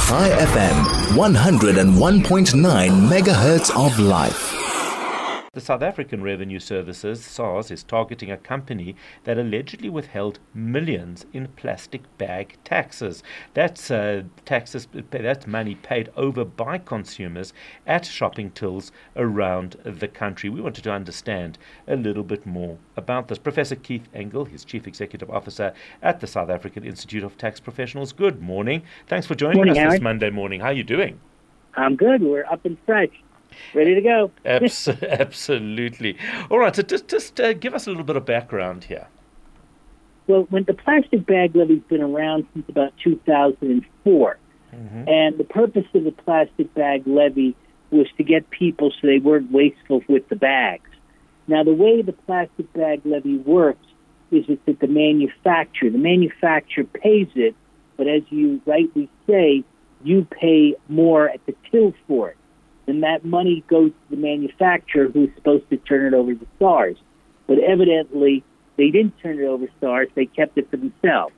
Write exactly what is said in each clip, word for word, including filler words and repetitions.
Chai F M, one oh one point nine megahertz of life. The South African Revenue Services, SARS, is targeting a company that allegedly withheld millions in plastic bag taxes. That's uh, taxes, that's money paid over by consumers at shopping tills around the country. We wanted to understand a little bit more about this. Professor Keith Engel, his Chief Executive Officer at the South African Institute of Tax Professionals. Good morning. Thanks for joining morning, us Howard. this Monday morning. How are you doing? I'm good. We're up and fresh. Ready to go. Abs- absolutely. All right, so just, just uh, give us a little bit of background here. Well, when the plastic bag levy's been around since about two thousand four, mm-hmm. and the purpose of the plastic bag levy was to get people so they weren't wasteful with the bags. Now, the way the plastic bag levy works is it's that the manufacturer, the manufacturer pays it, but as you rightly say, you pay more at the till for it. And that money goes to the manufacturer who's supposed to turn it over to SARS. But evidently, they didn't turn it over to SARS. They kept it for themselves.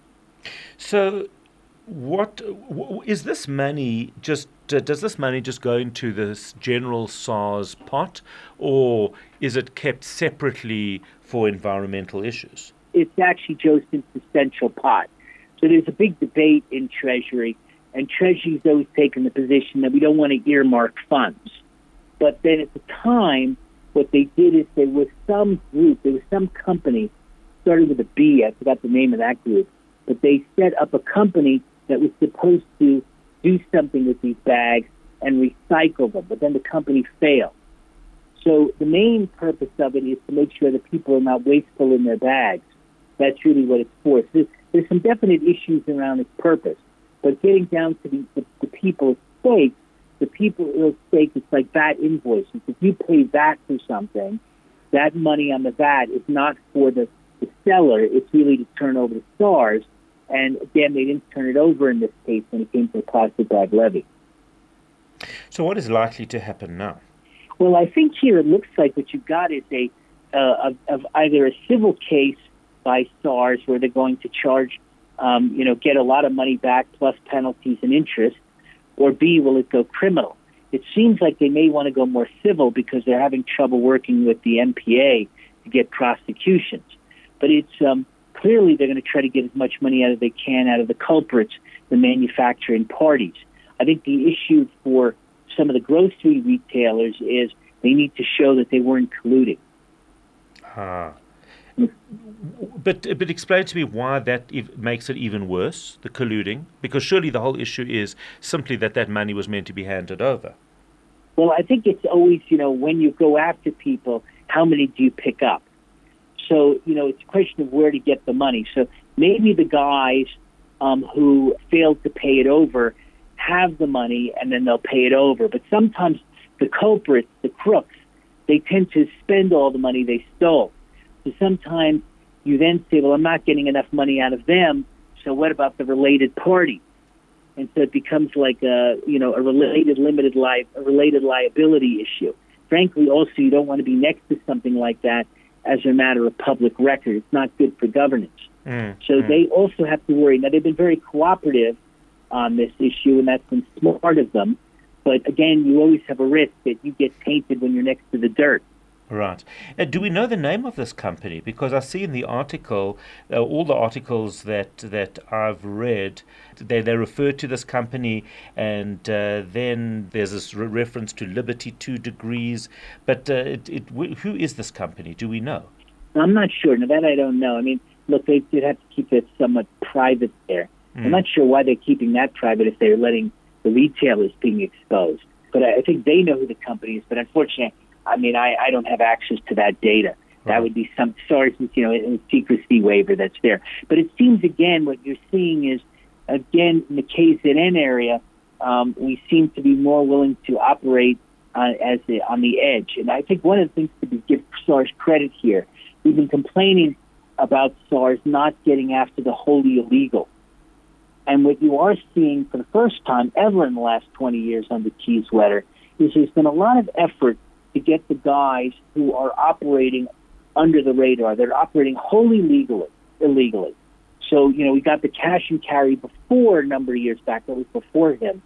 So what w- is this money just, uh, does this money just go into this general SARS pot, or is it kept separately for environmental issues? It's actually goes into the central pot. So there's a big debate in Treasury. And Treasury's always taken the position that we don't want to earmark funds. But then at the time, what they did is there was some group, there was some company, started with a B, I forgot the name of that group, but they set up a company that was supposed to do something with these bags and recycle them, but then the company failed. So the main purpose of it is to make sure that people are not wasteful in their bags. That's really what it's for. So there's, there's some definite issues around its purpose. But getting down to the, the, the people at stake, the people at stake, it's like V A T invoices. If you pay V A T for something, that money on the V A T is not for the, the seller. It's really to turn over to SARS. And again, they didn't turn it over in this case when it came to the plastic bag levy. So what is likely to happen now? Well, I think here it looks like what you've got is a uh, of, of either a civil case by SARS where they're going to charge Um, you know, get a lot of money back plus penalties and interest, or B, will it go criminal? It seems like they may want to go more civil because they're having trouble working with the N P A to get prosecutions. But it's um, clearly they're going to try to get as much money out as they can out of the culprits, the manufacturing parties. I think the issue for some of the grocery retailers is they need to show that they weren't colluding. Ah. But but explain to me why that ev- makes it even worse, the colluding, because surely the whole issue is simply that that money was meant to be handed over. Well, I think it's always, you know, when you go after people, how many do you pick up? So, you know, it's a question of where to get the money. So maybe the guys um, who failed to pay it over have the money and then they'll pay it over. But sometimes the culprits, the crooks, they tend to spend all the money they stole. So sometimes you then say, well, I'm not getting enough money out of them, so what about the related party? And so it becomes like a, you know, a related limited li- a related liability issue. Frankly, also, you don't want to be next to something like that as a matter of public record. It's not good for governance. Mm, so mm. they also have to worry. Now, they've been very cooperative on this issue, and that's been smart of them. But again, you always have a risk that you get tainted when you're next to the dirt. Right. Uh, do we know the name of this company? Because I see in the article, uh, all the articles that that I've read, they, they refer to this company, and uh, then there's this re- reference to Liberty Two Degrees. But uh, it, it, wh- who is this company? Do we know? I'm not sure. Now, that I don't know. I mean, look, they did have to keep it somewhat private there. Mm. I'm not sure why they're keeping that private if they're letting the retailers being exposed. But I, I think they know who the company is. But unfortunately, I mean, I, I don't have access to that data. That right. would be some sort of, you know, a secrecy waiver that's there. But it seems, again, what you're seeing is, again, in the K Z N area, um, we seem to be more willing to operate uh, as the, on the edge. And I think one of the things to be, give SARS credit here, we've been complaining about SARS not getting after the wholly illegal. And what you are seeing for the first time ever in the last twenty years under Kieswetter is there's been a lot of effort to get the guys who are operating under the radar. They're operating wholly legally, illegally. So, you know, we got the cash and carry before a number of years back. That was before him.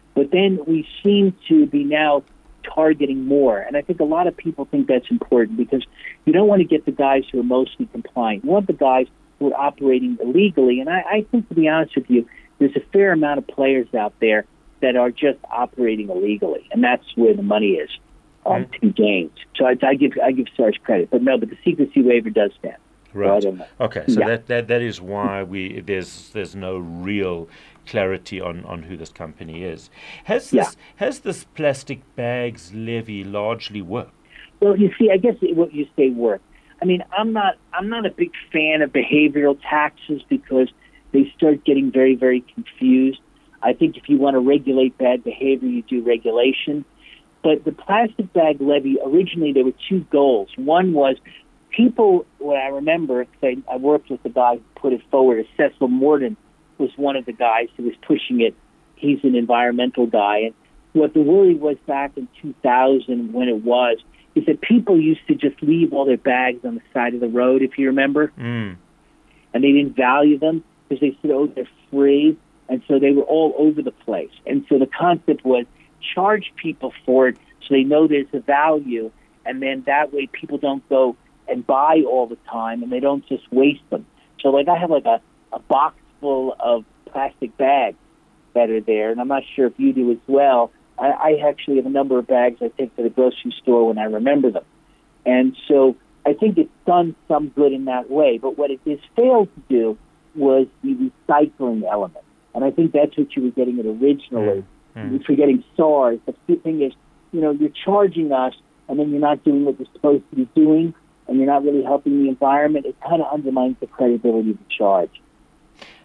But then we seem to be now targeting more. And I think a lot of people think that's important because you don't want to get the guys who are mostly compliant. You want the guys who are operating illegally. And I, I think, to be honest with you, there's a fair amount of players out there that are just operating illegally. And that's where the money is um, mm-hmm. to be gained. So I, I give I give Sarge credit. But no, but the secrecy waiver does stand. Right. So okay. So yeah. that, that that is why we there's there's no real clarity on, on who this company is. Has this yeah. has this plastic bags levy largely worked? Well, you see, I guess what you say worked. I mean, I'm not I'm not a big fan of behavioral taxes because they start getting very, very confused. I think if you want to regulate bad behavior, you do regulation. But the plastic bag levy, originally there were two goals. One was people, what I remember, I, I worked with the guy who put it forward, Cecil Morden was one of the guys who was pushing it. He's an environmental guy. And what the worry was back in two thousand when it was, is that people used to just leave all their bags on the side of the road, if you remember. Mm. And they didn't value them because they said, oh, they're free. And so they were all over the place. And so the concept was charge people for it so they know there's a value. And then that way people don't go and buy all the time and they don't just waste them. So like I have like a, a box full of plastic bags that are there. And I'm not sure if you do as well. I, I actually have a number of bags I take to the grocery store when I remember them. And so I think it's done some good in that way. But what it has failed to do was the recycling element. And I think that's what you were getting at originally. Mm-hmm. You're forgetting SARS. The thing is, you know, you're charging us, and then you're not doing what you're supposed to be doing, and you're not really helping the environment. It kind of undermines the credibility of the charge.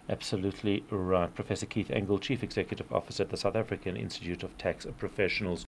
Absolutely right. Professor Keith Engel, Chief Executive Officer at the South African Institute of Tax Professionals.